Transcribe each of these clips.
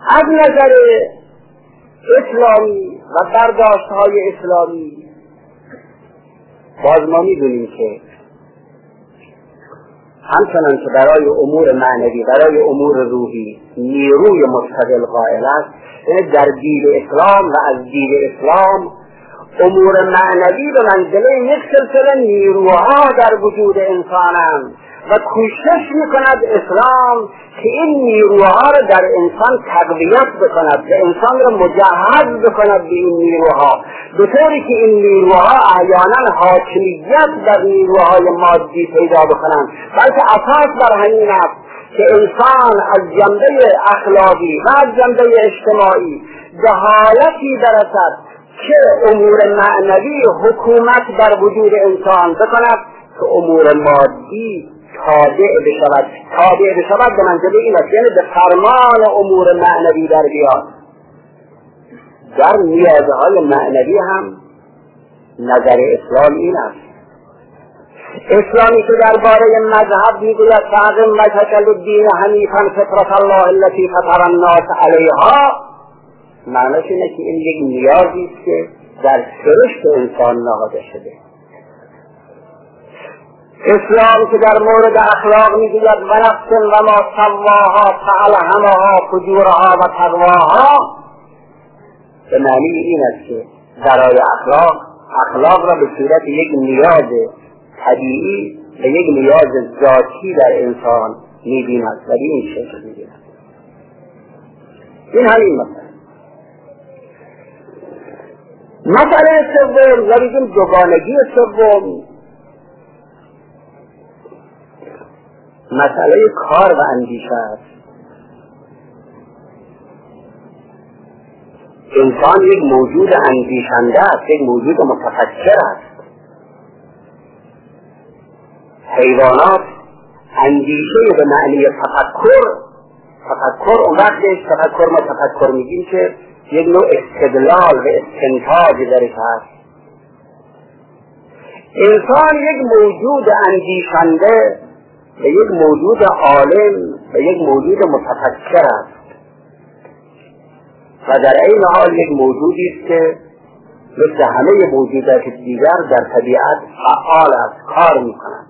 از نظر اسلامی و برداشت‌های اسلامی باز ما می‌دونیم که همچنان که برای امور معنوی، برای امور روحی نیروی مستقل قائل است، در دین اسلام و از دین اسلام امور معنوی به منزله یک سلسله نیروها در وجود انسانند و کوشش میکند اسلام که این نیروها را در انسان تقویت بکند و انسان را مجهز بکند به این نیروها، به طوری که این نیروها احیانا حاکمیت بر نیروهای مادی پیدا بکنند، بلکه اساس بر همین است که انسان از جنبه اخلاقی و از جنبه اجتماعی به حالتی برسد که امور معنوی حکومت بر وجود انسان بکند که امور مادی تابع بشود به منزله این است، یعنی به فرمان امور معنوی در بیاد. در نیازهای معنوی هم نظر اسلام این است. اسلامی که درباره مذهب میگوید فاقم وجهک للدین حنیفا فطرة الله التي فطر الناس علیها، معنیش اینه که این یک نیازی است که در سرشت انسان نهاده شده. اسلام که در مورد اخلاق میگوید و نفس و ما سواها فالهمها فجورها و تقواها، به معنی این است که برای اخلاق را به صورت یک نیاز طبیعی و یک نیاز ذاتی در انسان میبیند و این شکل میبیند. این همین مسئله سوم و بگیم دوگانگی سوم، مسئله کار و اندیشه است. انسان یک موجود اندیشنده است، یک موجود متفکر است. حیوانات اندیشه به معنی تفکر اون وقتش تفکر ما تفکر میگیم که یک نوع استدلال و استنتاج درش هست. انسان یک موجود اندیشنده و یک موجود عالم و یک موجود متفکر است و در این حال یک موجودی است که مثل همه موجودات دیگر در طبیعت فعال است، کار میکند.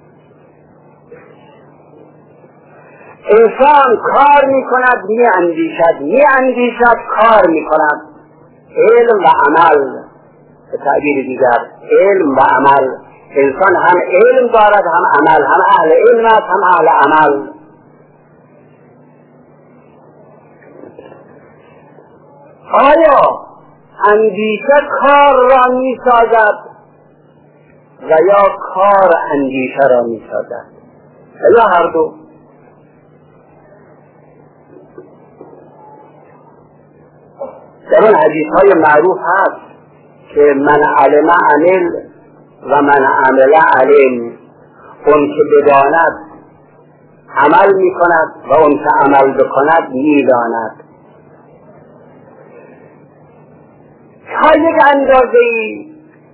انسان کار میکند، میاندیشد، کار میکند. علم و عمل، به تعبیر دیگر علم و عمل، انسان هم علم دارد هم عمل، هم اهل علم است هم اهل عمل. آیا اندیشه کار را می سازد و یا کار اندیشه را می سازد یا هر دو؟ در اون حدیث های معروف هست که من علم عمل و من عمل علم، اون که بداند عمل می کند و اون که عمل بکند می داند. تا یک اندازه‌ای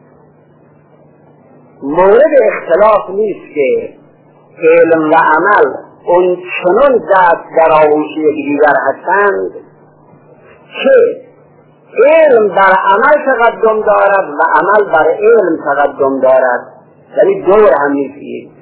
مورد اختلاف نیست که علم و عمل اون چنان دست در آغوش یکدیگر هستند که علم بر عمل تقدم دارد و عمل بر علم تقدم دارد، یعنی دور هم نیست.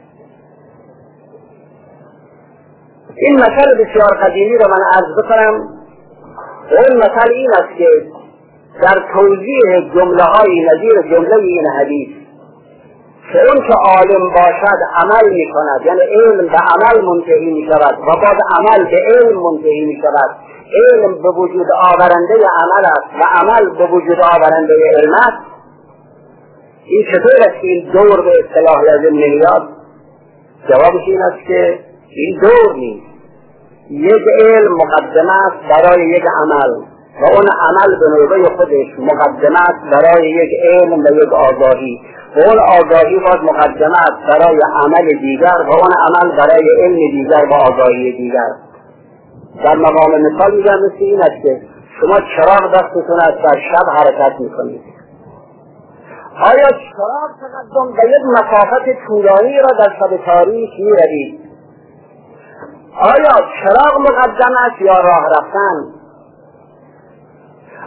این مثل بسیار قدیمی را من عرض بکنم. این مثل این است که در توضیح جمله های نظیر جمله این حدیث که اون که عالم باشد عمل می کند، یعنی علم به عمل منتهی می شود و بعد عمل به علم منتهی می شود. علم به وجود آورنده عمل است و عمل به وجود آورنده علم است. این چطور است که این دور به اصطلاح لازم نمیاد؟ جوابش این است که این دور نیست. یک علم مقدمه است برای یک عمل و اون عمل به نوبه خودش مقدمه است برای یک علم و یک آگاهی و اون آگاهی باز مقدمه است برای عمل دیگر و اون عمل برای علم دیگر و آگاهی دیگر. در مقام مثال میگم مثل این است که شما چراغ دستتون است در شب حرکت میکنید. آیا چراغ تقدم به یک مسافت طولانی را در شب تاریک میروید؟ آیا چراغ مقدم است یا راه رفتن؟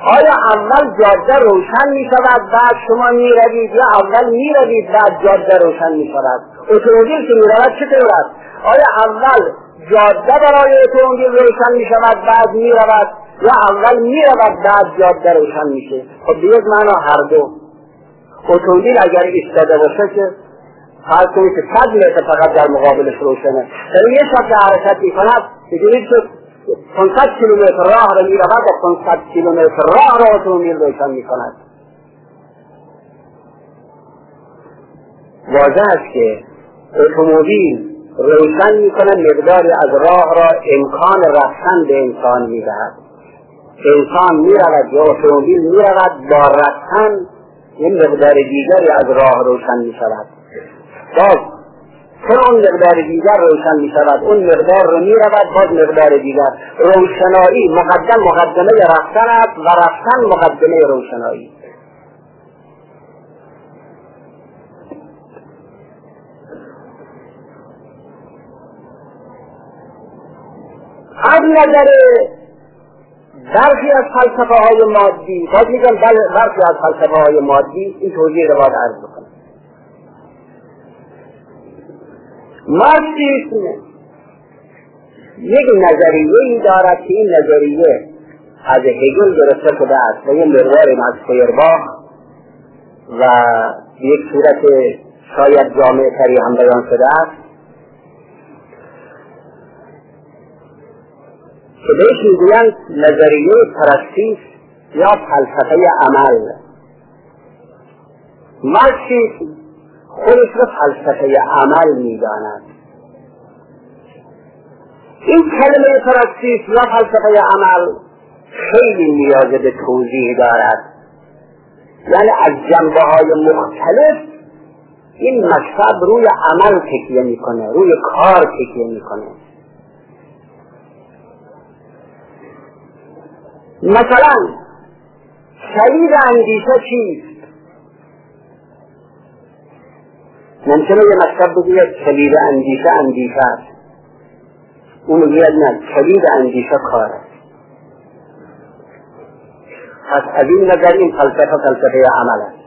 آیا اول جاده روشن می شود بعد شما می روید یا اول می روید بعد جاده روشن می شود؟ اتومبیل که می رود چطور است؟ آیا اول جاده برای اتومبیل روشن می شود بعد می رود یا اول می رود بعد جاده روشن می شه؟ خب به یک معنا هر دو. اتومبیل اگر ایستاده باشه که فرض کنید که 100 متر فقط در مقابلش روشنه، در یه شب که حرکت می کند بگیرید که 500 کیلومتر راه را می رود و 500 کیلومتر راه را اتومبیل روشن می کند. واضح است که اتومبیل روشن می کند مقداری از راه را امکان رفتن به انسان می دهد. انسان می رود یا اتومبیل می رود با رفتن این مقدار دیگری از راه روشن می شود. باز چون اون مقدار دیگر روشن می شود اون مقدار رو می رود باز مقدار دیگر. روشنایی مقدمه رفتن است و رفتن مقدمه روشنایی. از نظر برخی از فلسفه های مادی، باز میگم برخی از فلسفه های مادی، این توضیح رو باید عرض بکنم. مارکسیسم یک نظریه‌ای دارد که این نظریه از هگل گرفته شده است و یه مقداری از فیرباخ و یک صورت شاید جامع تری هم بیان شده است که بهش میگویند نظریه پرستیس یا فلسفه عمل. مارکسیسم خودش رو فلسفه عمل میداند. این کلمه پرستیس یا فلسفه عمل خیلی نیاز به توضیح دارد، یعنی از جنبه‌های مختلف این مکتب روی عمل تکیه میکنه، روی کار تکیه میکنه. مثلا کلید اندیشه چیست؟ ممکنه یه مکتب بگوید کلید اندیشه است، اون میگوید نه، کلید اندیشه کار است. پس از این نظر این فلسفه عمل است.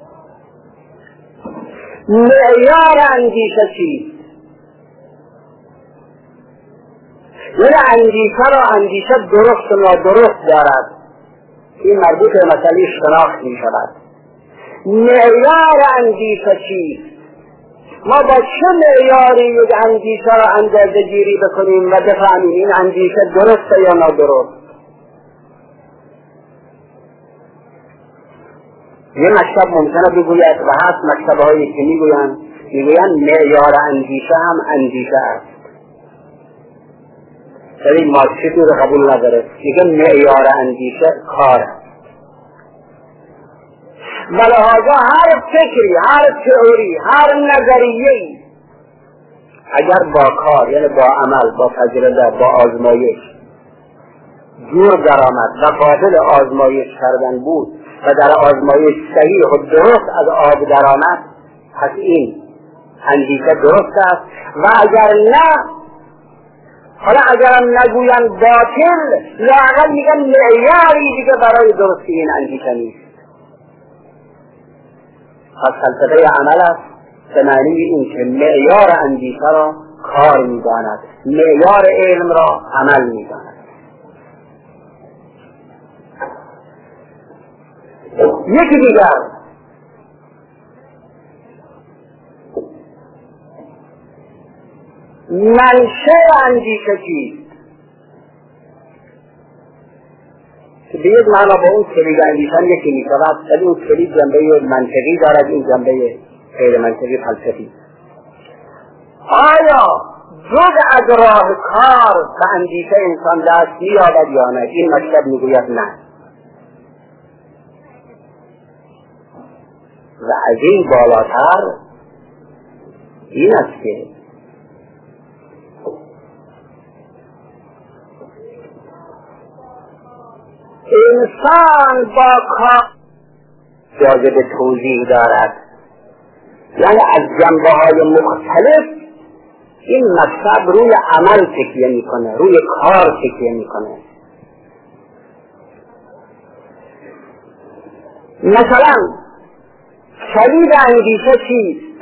معیار اندیشه چیست؟ یعنی اندیشه درست و نادرست دارد، این مربوط به مسئله شناخت می شود. معیار اندیشه چیست؟ ما با چه معیاری یک اندیشه را اندازه گیری بکنیم و بفهمیم این اندیشه درسته یا نادرست؟ یه مکتب ممکنه بگوید و هست مکتب‌هایی که میگویند معیار اندیشه هم اندیشه است. ولی مارکسیسم رو قبول نداره، میگه معیار اندیشه کار است. ولهذا هر فکری، هر تئوری، هر نظریه‌ای اگر با کار، یعنی با عمل، با تجربه، با آزمایش جور درآمد و قابل آزمایش کردن بود و در آزمایش صحیح و درست از آب درآمد، پس این اندیشه درست است. و اگر نه، حالا اگرم نگوین باطل، لااقل میگن معیاری دیگه برای درستی این اندیشه نیست. پس فلسفه عمل است به معنی این که معیار اندیشه را کار میداند، معیار علم را عمل میداند. یکی دیگر منشأ اندیشه چیست؟ که به یک معنا با اون کلید اندیشه یکی می شود، ولی اون کلید جنبه منطقی دارد، این جنبه غیر منطقی فلسفی. آیا جز از راه کار به اندیشه انسان دست می‌یابد یا نه؟ این مکتب میگوید نه. و از این بالاتر این است که انسان با کار جاذب توضیح دارد، یعنی از جنبه‌های مختلف این مکتب روی عمل تکیه میکنه، روی کار تکیه میکنه. مثلا کلید اندیشه چیست؟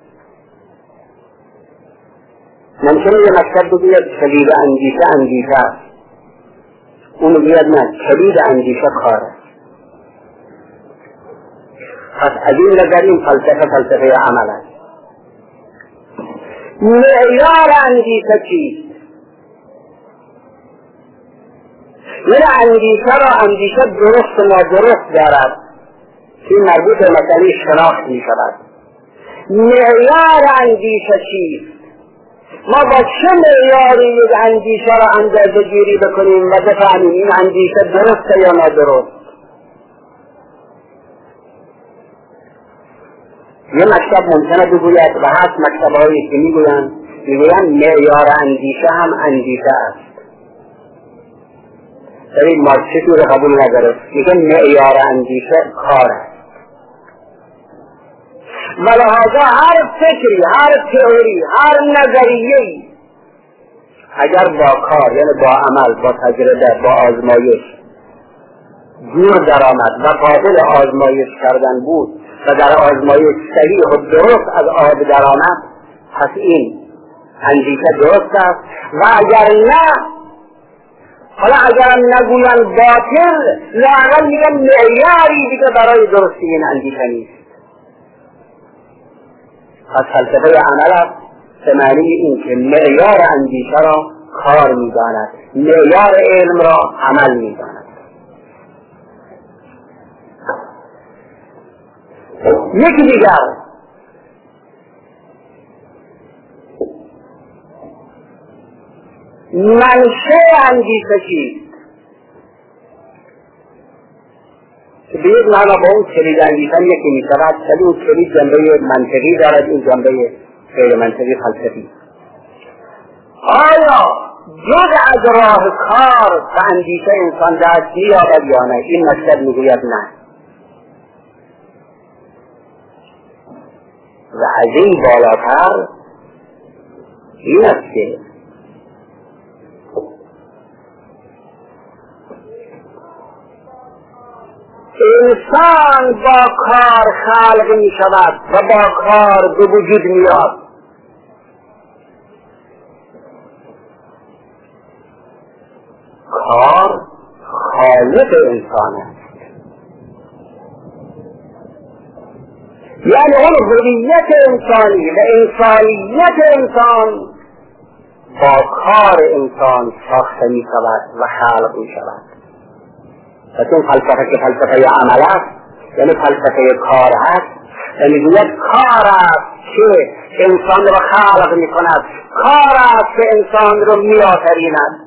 ممکنه یه مکتب بگوید کلید اندیشه است، اونو بگوید نه، کلید اندیشه کار است. پس از این نظر این فلسفه عمل است. معیار اندیشه چیست؟ یعنی اندیشه درست و نادرست دارد، این مربوط به مسئله شناخت می شود. معیار اندیشه چیست؟ ما با چه معیاری یک اندیشه را اندازه گیری بکنیم و بفهمیم این اندیشه درسته یا نادرست؟ یه مکتب ممکنه بگوید و هست مکتب‌هایی که میگویند معیار اندیشه هم اندیشه است. این مارکسیسم رو قبول نداره، میگه معیار اندیشه کار است. ولهذا هر فکری، هر تئوری، هر نظریه‌ای اگر با کار، یعنی با عمل، با تجربه، با آزمایش جور درآمد و قابل آزمایش کردن بود و در آزمایش صحیح و درست از آب درآمد، پس این اندیشه درست است. و اگر نه، حالا اگر نگوین باطل، لااقل میگن معیاری دیگه برای درستی این اندیشه نیست. پس فلسفه عمل است به معنی این که معیار اندیشه را کار میداند، معیار علم را عمل میداند. یکی دیگر منشأ اندیشه چیست؟ که به یک معنا با اون کلید اندیشه یکی می شود، ولی اون کلید جنبه منطقی دارد، این جنبه غیر منطقی فلسفی. آیا جز از راه کار و اندیشه انسان دست می‌یابد یا نه؟ این مطلب میگوید نه. و از این بالاتر این است که انسان با کار خلق می شود و با کار به وجود می آید. کار خالق انسان است، یعنی اون هویت انسانی و انسانیت انسان با کار انسان ساخته می شود و خلق می شود. پس این فلسفه که فلسفه عمل است، یعنی فلسفه کار است، و میگوید کار است که انسان را خلق می کند، کار است که انسان را می آفریند.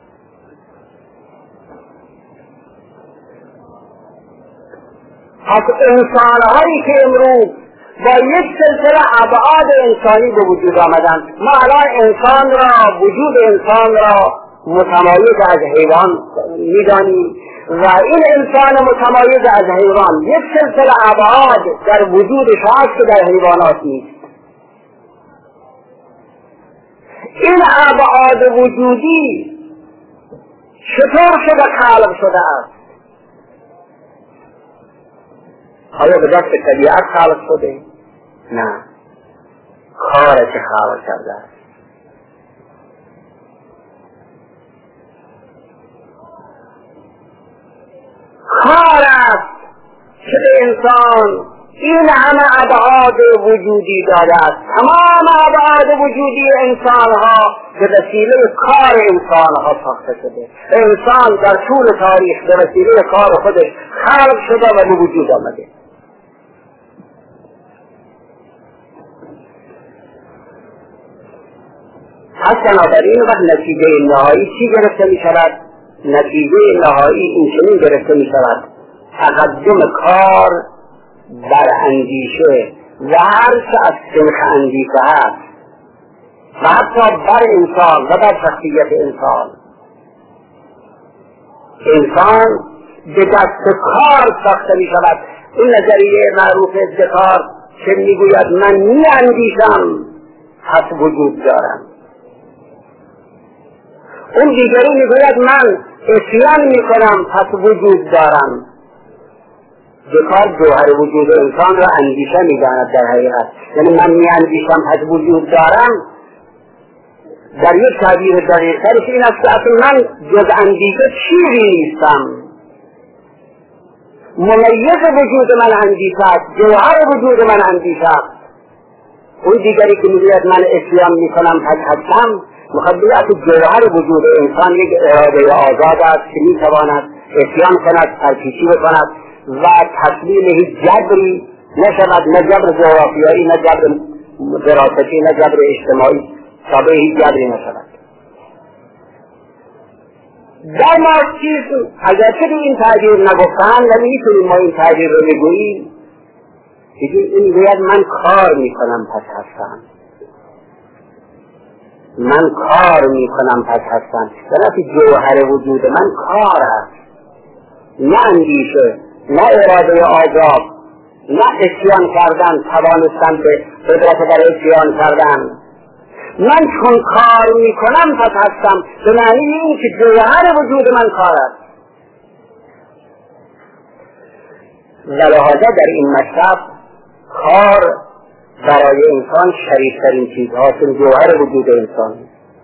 پس انسانهایی که امروز با یک سلسله ابعاد انسانی به وجود آمدند، ما الان انسان را، وجود انسان را متمایز از حیوان می‌دانیم و این انسان متمایز از حیوان یک سلسله ابعاد در وجودش هست که در حیوانات نیست. این ابعاد وجودی چطور شده خلق شده است؟ آیا به دست طبیعت خلق شده؟ نه، کار که خلق کرده است. کار است که به انسان این همه ابعاد وجودی داده است. تمام ابعاد وجودی انسانها به وسیله کار انسانها ساخته شده. انسان در طول تاریخ به وسیله کار خودش خلق شده و به وجود آمده. پس بنابراین وقت نتیجه نهایی چی گرفته می شود؟ نتیجه نهایی این چنین گرفته می شود: تقدم کار بر اندیشه و هر چه از سنخ اندیشه هست و حتی بر انسان و بر شخصیت انسان. انسان به دست کار ساخته می شود. این نظریه معروف دکارت که می گوید من می اندیشم پس وجود دارم. اون دیگری می گوید من اسیان می کنم پس وجود دارم. دکارت جوهر وجود انسان را اندیشه می‌داند در حقیقت. یعنی من می‌اندیشم پس وجود دارم. در یک تعبیر دقیق‌ترش این است که اصلا من جز اندیشه چیزی نیستم. ممیز وجود من اندیشه است، جوهر وجود من اندیشه است. اون دیگری که میگوید من اسیان میکنم پس هستم، میخواد بگه اصلا جوهر وجود انسان یک اراده آزاد است که میتواند اسیان کند، سرپیچی بکند و تسلیم هیچ جبری نشود، نه جبر جغرافیایی، نه جبر دراستی، نه جبر اجتماعی، تابع هیچ جبری نشود. در مارکسیسم اگرچه این تعبیر نگفتن ولی میتونیم ما این تعبیر رو بگوییم، این باید من کار میکنم پس هستم، من کار میکنم پس هستم. درسته جوهر وجود من کار است، نه اندیشه، نه اراده آزاد، نه اسیان کردن، توانستن به قدرت در اسیان کردن. من چون کار میکنم پس هستم، به معنی این که جوهر وجود من کار است. لذا در این مطلب کار برای انسان شریفترین چیزهاست، جوهر وجود انسان.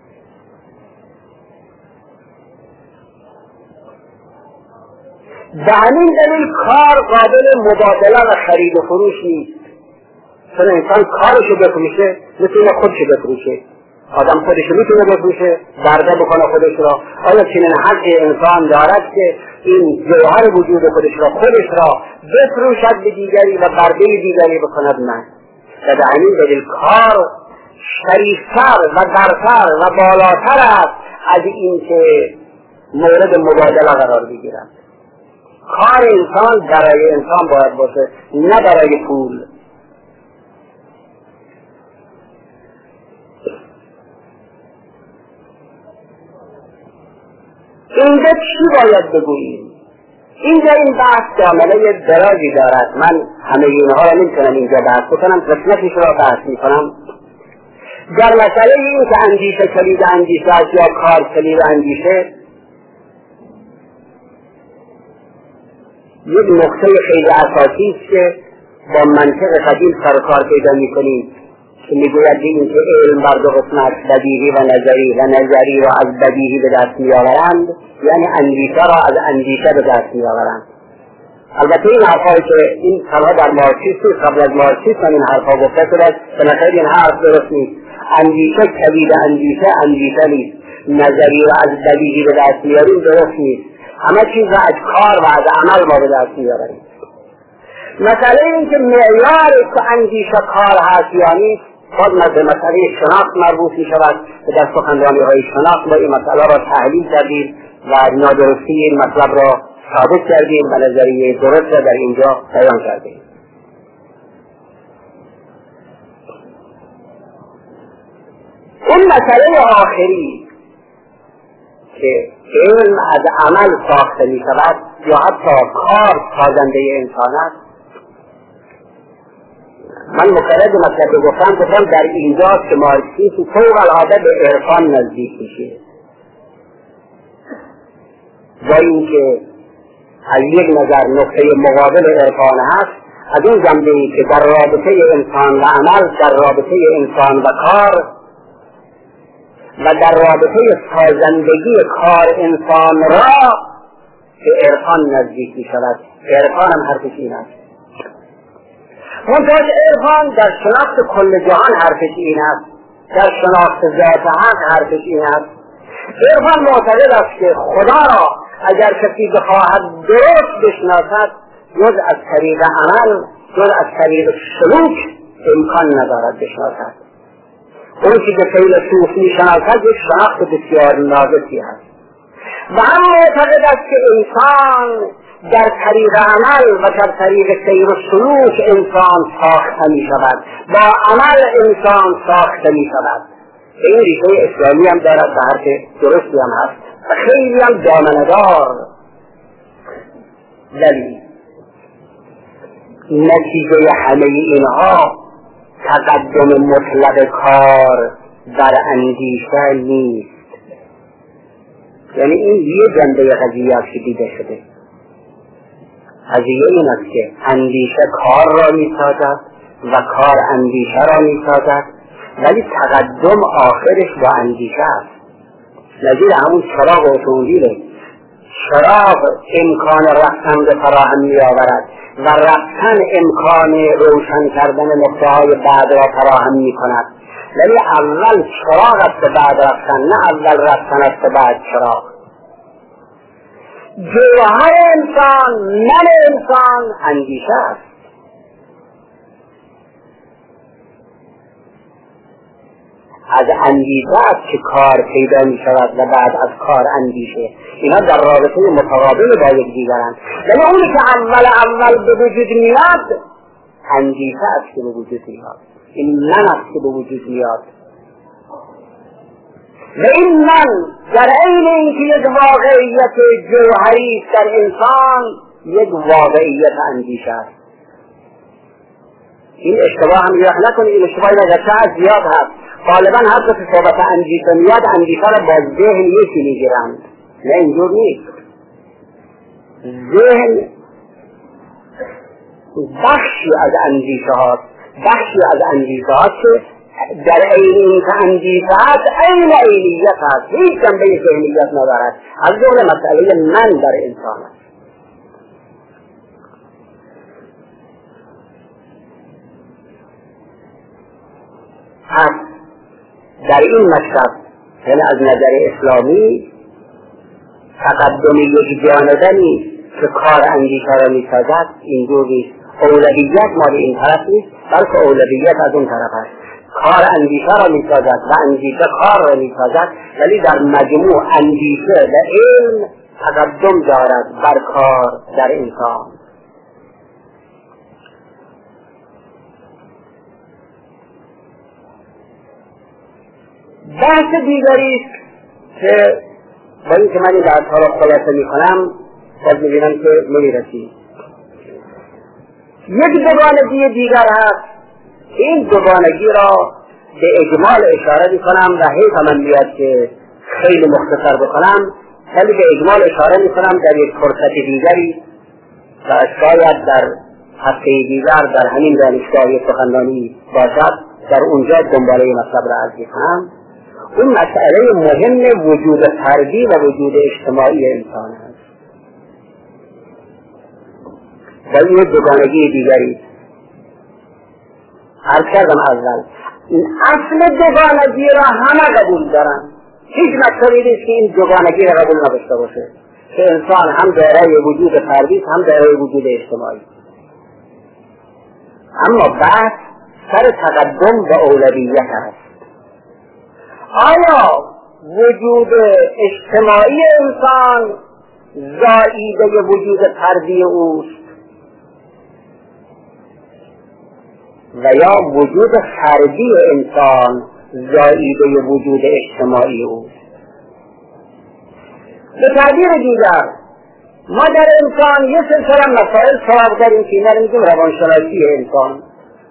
به همین دلیل کار قابل مبادله و خرید و فروش نیست. چون انسان کارشو بفروشه میتونه خودشو بفروشه، آدم خودشو میتونه بفروشه، برده بکنه خودش را. آیا چنین حق انسان دارد که این جوهر وجود خودش را بفروشد به دیگری و برده دیگری بکند؟ نه. و به همین دلیل کار شریفتر و برتر و بالاتر است از این که مورد مبادله قرار بگیرد. کار انسان برای انسان باید باشه، نه برای پول. اینجا چی باید بگوییم؟ اینجا این بحث کاملا درازی دارد. من همه اینها را نمیتونم اینجا بحث بکنم، قسمتش را بحث میکنم. در مسئله این که اندیشه کلید اندیشه است یا کار کلید اندیشه، یک نقطه خیلی اساسی است که با منطق قدیم سر کار پیدا میکنیم که میگوید این که علم بر دو قسمت، بدیهی و نظری را از بدیهی به دست میآورند، یعنی اندیشه را از اندیشه به دست میآورند. البته این حرفایی که این کلها در مارکسیسم قبل از مارکسیسم این حرفا گفته شده، بنابراین این حرف درست نیست. اندیشه کلید اندیشه نیست. نظری را از بدیهی به دست میاریم درست نیست. همه چیز را از کار و از عمل ما به دست میآوریم. مسئله این که معیار اندیشه کار هست یا نیست باز مسئله شناخت مربوط می شود که در سخنرانی های شناخت ما این مسئله را تحلیل کردیم و نادرستی این مطلب را ثابت کردیم و نظریه درست را در اینجا بیان کردیم. اون مسئله آخری که علم از عمل ساخته می شود یا حتی کار سازنده انسان است، من مقرد مطلب گفتم در اینجا که مارکسیسم فوق العاده به عرفان نزدیک میشه، با اینکه از یک نظر نقطه مقابل عرفان هست، از اون جنبه‌ای که در رابطه انسان و عمل، در رابطه انسان و کار و در رابطه سازندگی کار انسان را به عرفان نزدیک می شود. عرفان هم حرفش این است. منتها عرفان در شناخت کل جهان حرفش این است، در شناخت ذات حق حرفش این است. عرفان معتقد است که خدا را اگر کسی بخواهد درست بشناسد جز از طریق عمل، جز از طریق سلوک امکان ندارد بشناسد. اون که به طریق سلوک میشناسد یک شناخت بسیار ناقصی است. و هم معتقد است که انسان در طریق عمل و در طریق سیر و سلوک انسان ساخته می شود، با عمل انسان ساخته می شود. این ریشه اسلامی هم دارد و حرف درستی هم هست و خیلی هم دامنه‌دار. ولی نتیجه همه اینها تقدم مطلق کار بر اندیشه نیست. یعنی این یه جنبه قضیه است که دیده شده. قضیه این است که اندیشه کار را میسازد و کار اندیشه را میسازد، ولی تقدم آخرش با اندیشه است. نظیر همون چراغ اتومبیله. چراغ امکان رفتن به فراهم میآورد و رفتن امکان روشن کردن نقطه‌های بعد را فراهم میکند، ولی اول چراغ است بعد رفتن، نه اول رفتن است بعد چراغ. جوهر انسان، من انسان اندیشه است. از اندیشه است که کار پیدا می شود و بعد از کار اندیشه. اینا در رابطه متقابل با یکدیگرند، ولی اونی که اول به وجود میاد اندیشه است که به وجود میاد. این من است که به وجود میاد و این من در عین اینکه یک واقعیت جوهری است در انسان، یک واقعیت اندیشه است. این اشتباه هم یاد نکنید، این اشتباهی نگرچه از زیاد هست. غالبا هر کسی صحبت اندیشه میاد اندیشه را با ذهن یکی میگیرند. نه اینجور نیست. ذهن بخشی از اندیشه هاست، که در عین اینکه اندیشه هست عین عینیت هست، هیچ جنبه ذهنیت ندارد، از جمله مسئله من در انسان است. پس در این مکتب یعنی از نظر اسلامی تقدم یک جانبه نیست که کار اندیشه را میسازد، اینجور نیست. اولویت مال این طرف نیست، بلکه اولویت از اون طرف است. کار اندیشه را میسازد و اندیشه کار را میسازد، ولی در مجموع اندیشه و علم تقدم دارد بر کار در انسان. بحث دیگری است که با این که من این بحث ها را خلاصه می کنم باز می بینم که نمی‌رسید. یک دوگانگی دیگر هست، این دوگانگی را به اجمال اشاره می کنم و حیف من بیاد که خیلی مختصر بکنم، ولی به اجمال اشاره می کنم در یک فرصت دیگری و شاید در هفته دیگر در همین دانشگاه سخنرانی باشد، در اونجا دنباله مطلب را عرض کنم. اون مسئله مهم وجود فردی و وجود اجتماعی انسان است و این دوگانگی دیگری. عرض کردم اول اصل دوگانگی را همه قبول دارن، هیچ مطلبی نیست که این دوگانگی را قبول نداشته باشه که انسان هم دارای وجود فردی هم دارای وجود اجتماعی. اما بعد سر تقدم و اولویت است. آیا وجود اجتماعی انسان زائیده وجود فردی اوست و یا وجود فردی انسان زائیده وجود اجتماعی اوست؟ به تعبیر دیگر ما در انسان یه سلسله مسائل سراغ داریم که اینا رو میگیم روانشناسی انسان،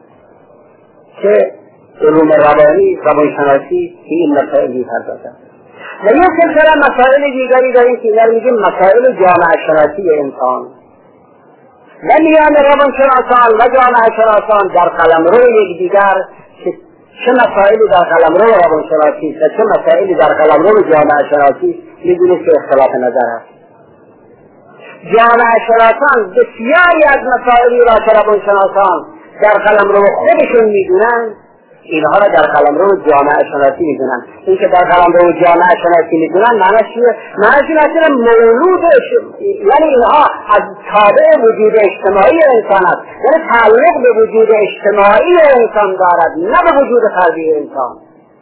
که علوم روانشناسی که این مسائل می‌پردازند، و یک سلسله مسائل دیگری داریم که اینا رو میگیم مسائل جامعه شناسی انسان. و میان روانشناسان و جامعه شناسان در قلمرو یکدیگر چه مسائلی در قلمرو روانشناسی و چه مسائلی در قلمرو جامعه شناسی می‌دونید که اختلاف نظر است. جامعه شناسان بسیاری از مسائلی را که روانشناسان در قلمرو خودشون می‌دونن اینها را در قلمرو جامعه شناسی میدونن. این که در قلمرو جامعه شناسی میدونن معنیش چیه؟ معنیش اینه مولودش، یعنی اینها از تابع وجود اجتماعی انسان است، یعنی تعلق به وجود اجتماعی انسان دارد نه به وجود فردی انسان.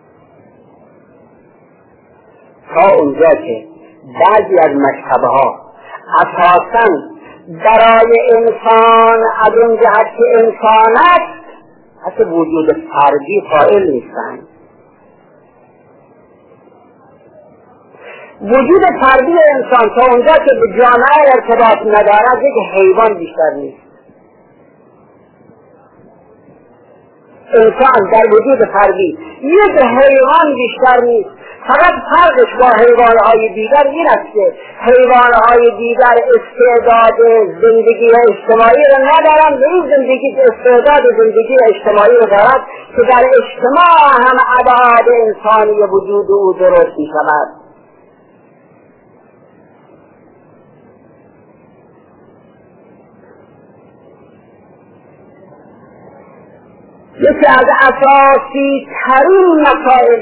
تا اونجا که بعضی از مکتب‌ها اساساً برای انسان از اون جهت که انسان است حتی وجود فردی قائل نیستند. وجود فردی انسان تا اونجا که به جامعه ارتباط ندارد یک حیوان بیشتر نیست. انسان در وجود فردی یک حیوان بیشتر نیست. فقط فرقش با حیوانهای دیگر این است که حیوانهای دیگر استعداد زندگی اجتماعی را ندارند و این زندگی استعداد زندگی اجتماعی را دارد که در اجتماع هم ابعاد انسانی وجود او درست می شود. یکی از اساسی ترین مسائل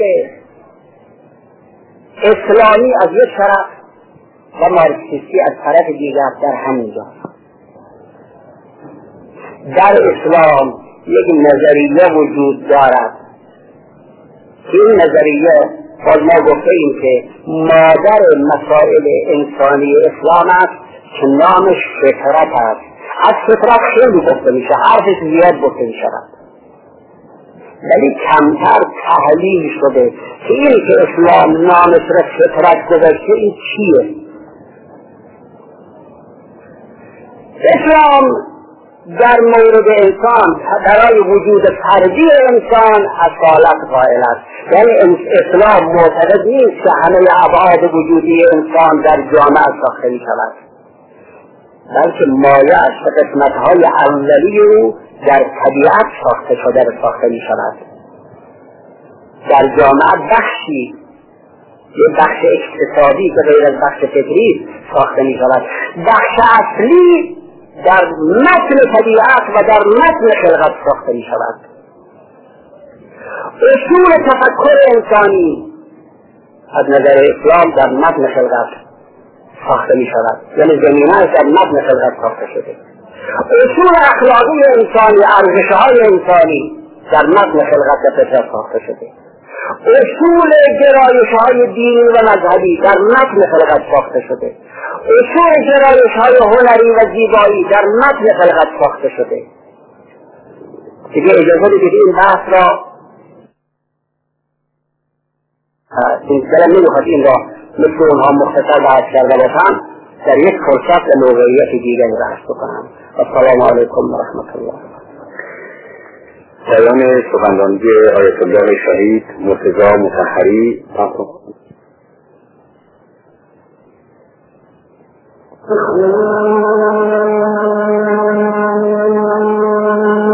اسلامی از یک طرف و مارکسیستی از طرف دیگر در همینجا. در اسلام یک نظریه وجود دارد که این نظریه باز ما گفته ایم که مادر مسائل انسانی اسلام است که نامش فطرت است. از فطرت خیلی گفته میشه، حرفش زیاد گفته میشود، ولی کمتر تحلیل شده که این که اسلام نامش را فطرت گذاشته این چیه. اسلام در مورد انسان برای وجود فردی انسان اصالت قائل است، یعنی اسلام معتقد نیست که همه ابعاد وجودی انسان در جامعه ساخته می شود، بلکه مایه‌اش و قسمت‌های اولیه او در طبیعت ساخته می شود. در جامعه بخشی، یک بخش اقتصادی که غیر از بخش فکری ساخته می شود، بخش اصلی در متن طبیعت و در متن خلقت ساخته می شود. اصول تفکر انسانی از نظر اسلام در متن خلقت ساخته می شود، یعنی زمینه در متن خلقت ساخته شده. اصول اخلاقی انسانی، ارزش‌های انسانی در متن خلقت و فطرت ساخته شده. اصول گرایش‌های دینی و مذهبی در متن خلقت ساخته شده. اصول گرایش‌های هنری و زیبایی در متن خلقت ساخته شده. دیگه اجازه بدید این بحث را نمیخواد این را مثل اونها مختصر بحث کرده باشم، در یک فرصت و موقعیت دیگر بحث بکنم. السلام علیکم و رحمت الله. پایان سخنرانی آیت الله شهید مرتضی مطهری.